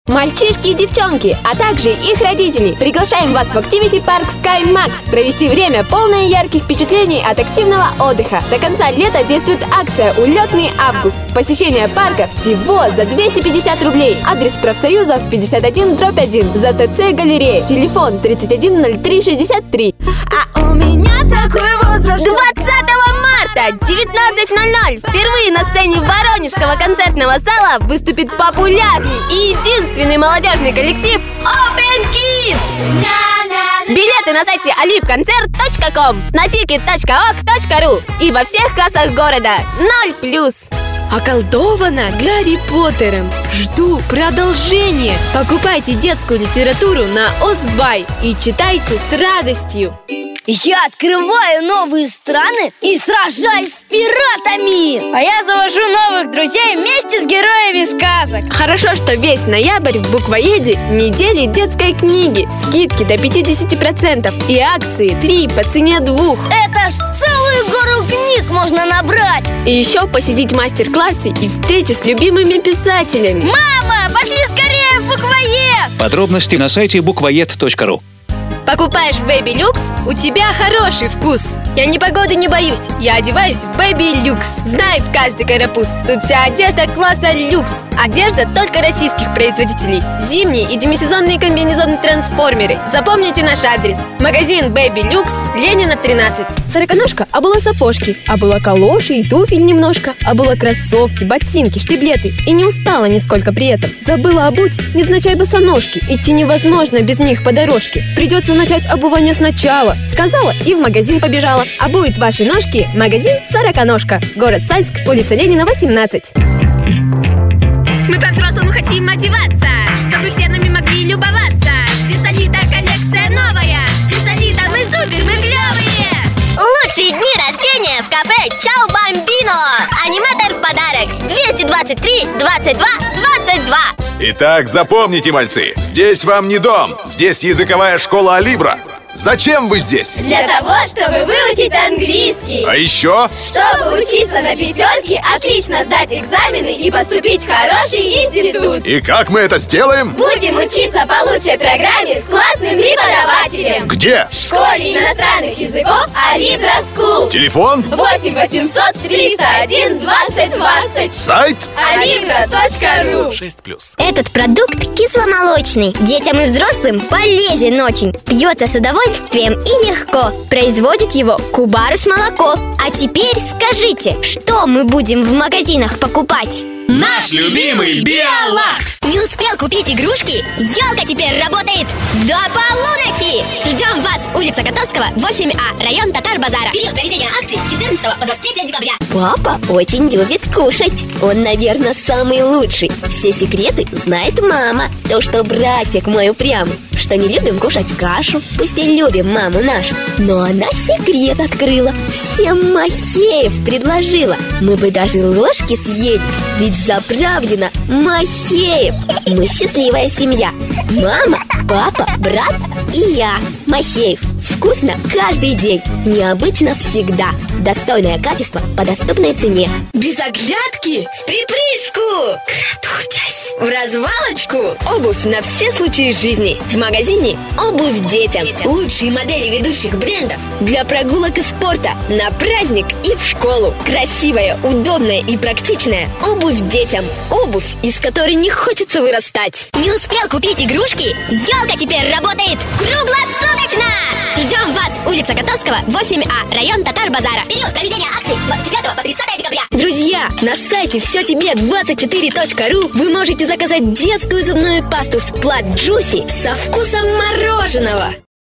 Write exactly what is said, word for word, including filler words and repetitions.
Мальчишки и девчонки, а также их родители, приглашаем вас в Activity Park Sky Max провести время, полное ярких впечатлений от активного отдыха. До конца лета действует акция «Улетный август». Посещение парка всего за двести пятьдесят рублей. Адрес профсоюзов пятьдесят один дробь один, ЗТЦ галерея, телефон тридцать один ноль три шестьдесят три. А у меня такой возраст. двадцатого марта, девятнадцать ноль ноль, впервые на сцене Воронежского концертного зала выступит популярный и единственный молодежный коллектив Open Kids. Билеты на сайте алибконцерт точка ком, на тикет точка ок точка ру и во всех кассах города. Ноль плюс. Околдована Гарри Поттером. Жду продолжения. Покупайте детскую литературу на Озбай и читайте с радостью. Я открываю новые страны и сражаюсь с пиратами. А я завожу новых друзей вместе с героями сказок. Хорошо, что весь ноябрь в Буквоеде недели детской книги. Скидки до пятьдесят процентов и акции три по цене двух. Это ж целую гору книг можно набрать. И еще посетить мастер-классы и встречи с любимыми писателями. Мама, пошли скорее в Буквоед! Подробности на сайте буквоед точка ру. Покупаешь в Baby Lux, у тебя хороший вкус. Я непогоды не боюсь, я одеваюсь в Baby Lux. Знает каждый карапуз, тут вся одежда класса люкс. Одежда только российских производителей. Зимние и демисезонные комбинезоны-трансформеры. Запомните наш адрес. Магазин Baby Lux, Ленина, тринадцать. Сороконожка обула сапожки, обула калоши и туфель немножко, обула кроссовки, ботинки, штиблеты. И не устала нисколько при этом. Забыла обуть, невзначай босоножки. Идти невозможно без них по дорожке. Придется начать обувание сначала. Сказала и в магазин побежала. Обует ваши ножки магазин «Сороконожка». Город Сальск, улица Ленина, восемнадцать. Мы по-взрослому хотим одеваться, чтобы все нами могли любоваться. Десолита коллекция новая. Десолита, мы супер, мы клевые. Лучшие дни рождения в кафе Чао Бамбино. Аниматор в подарок. двести двадцать три двадцать два двадцать два. Итак, запомните, мальцы, здесь вам не дом, здесь языковая школа Алибра. Зачем вы здесь? Для того, чтобы выучить английский. А еще? Чтобы учиться на пятерке, отлично сдать экзамены и поступить в хороший институт. И как мы это сделаем? Будем учиться по лучшей программе с классным преподавателем. Где? В школе иностранных языков Алибра Скул. Телефон? восемь восемьсот триста один двадцать двадцать. Сайт? алибра точка ру. шесть плюс. Этот продукт кисломолочный. Детям и взрослым полезен очень. Пьется с удовольствием и легко. Производит его Кубарус молоко. А теперь скажите, что мы будем в магазинах покупать? Наш любимый Биолак! Не успел купить игрушки? Елка теперь работает до полуночи! Ждем вас! Улица Котовского, восемь А, район Татар-Базара. Период проведения акции с четырнадцатого по двадцать третье декабря. Папа очень любит кушать. Он, наверное, самый лучший. Все секреты знает мама. То, что братик мой упрямый, что не любим кушать кашу, пусть и любим маму нашу. Но она секрет открыла. Всем Махеев предложила. Мы бы даже ложки съели, ведь заправлено Махеев. Мы счастливая семья. Мама, папа, брат и я, Махеев. Вкусно каждый день, необычно всегда. Достойное качество по доступной цене. Без оглядки, в припрыжку, крадучась, в развалочку. Обувь на все случаи жизни. В магазине «Обувь детям». Лучшие модели ведущих брендов для прогулок и спорта, на праздник и в школу. Красивая, удобная и практичная обувь детям. Обувь, из которой не хочется вырастать. Не успел купить игрушки? Елка теперь работает круглосуточно! Ждем вас! Улица Котовского, восемь А, район Татар-Базара. Период проведения акции с двадцать девятого по тридцатое декабря. Друзья, на сайте все тебе двадцать четыре точка ру вы можете заказать детскую зубную пасту Сплат Джуси со вкусом мороженого.